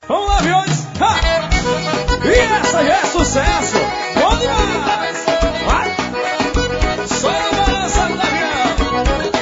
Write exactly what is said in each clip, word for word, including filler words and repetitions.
Vamos lá, aviões! Ha! E essa já é sucesso! Bom demais! Vai! Só no balançado do avião!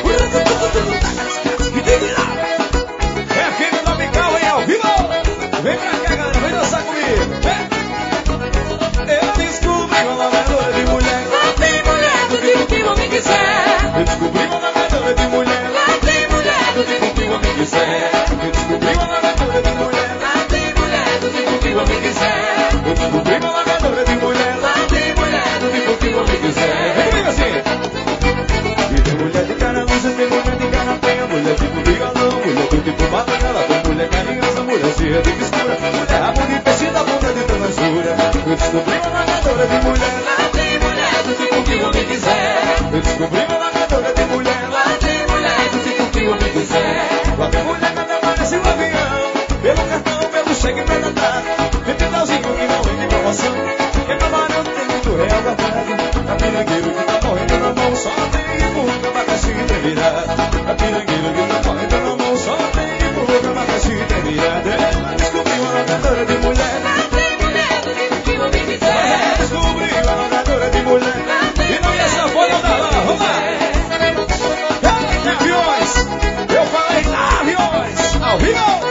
É aquele tropical aí ao vivo! Vem pra cá, galera, vem dançar comigo! Vem! Eu descobri uma lavadora de mulher. Lá tem mulher do tipo que o homem quiser. Eu descobri uma lavadora de mulher. Lá tem mulher do tipo que o homem quiser. Eu descobri uma lavadora de mulher. Lá tem mulher do tipo que o homem quiser. Eu descobri uma lavadora de mulher. Lá tem mulher do tipo que o homem quiser. Vem comigo assim! E tem mulher de cara lusa, tem mulher de cara feia, mulher tipo bigodão, mulher do tipo batalhada, tem mulher carinhosa, mulher cheia de escura, mulher rabo de peixe da bunda de travessura. Eu descobri uma lavadora de mulher. Lá tem mulher do tipo que o homem quiser. Eu descobri uma lavadora de mulher. Lá tem mulher do tipo que o homem quiser. Lá tem mulher que até parece um avião, pelo cartão, pelo cheque pra datar, tem pintalzinho que não vem de promoção, que camarão tem muito real guardado, a pirangueiro que tá morrendo na mão, só tem empurra, abacaxi e tremida. A pirangueiro que tá morrendo na mão, só tem empurra, abacaxi e tremida. Eu descobri uma lavadora de mulher. Lá tem mulher do tipo que o homem quiser. Descobri uma lavadora de mulher. E não é sanfona da lá, vamos lá! Ei, aviões! Eu falei aviões! Ao vivo!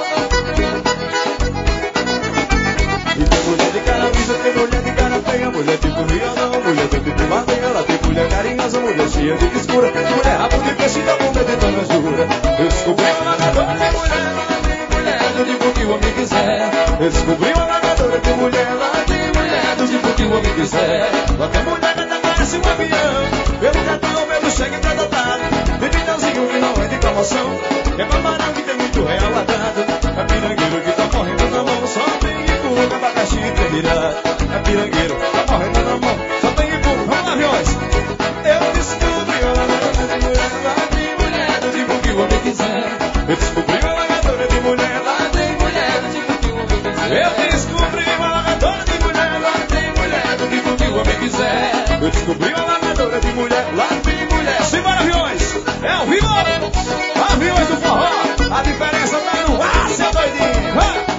E tem mulher de cara lisa, tem mulher de cara feia, mulher tipo violão, mulher do tipo madeira, tem mulher carinhosa, mulher cheia de escura, mulher rabo de peixe da bunda de dona jura. Eu descobri uma lavadora de mulher, lá tem mulher do tipo que o homem quiser. Eu descobri uma lavadora de mulher, lá tem mulher do tipo que o homem quiser. Lá tem mulher que até parece um avião, pelo cartão, pelo cheque pra datar, tem pintalzinho que não é de promoção, é camarão que tem muito real guardado, é pirangueiro que tá morrendo na mão, só tem empurra, abacaxi e tremida. É pirangueiro, tá morrendo na mão, só tem empurra. Vamos lá, aviões! Eu descobri uma lavadora de mulher, lá tem mulher do tipo que o homem quiser. Eu descobri uma lavadora de mulher, lá tem mulher do tipo que o homem quiser. Eu descobri uma lavadora de mulher, lá tem mulher do tipo que o homem quiser. Eu descobri uma lavadora de mulher, lá tem mulher. Simbora, aviões! É ao vivo! Aviões do forró! A diferença tá no ar, seu doidinho! Ha!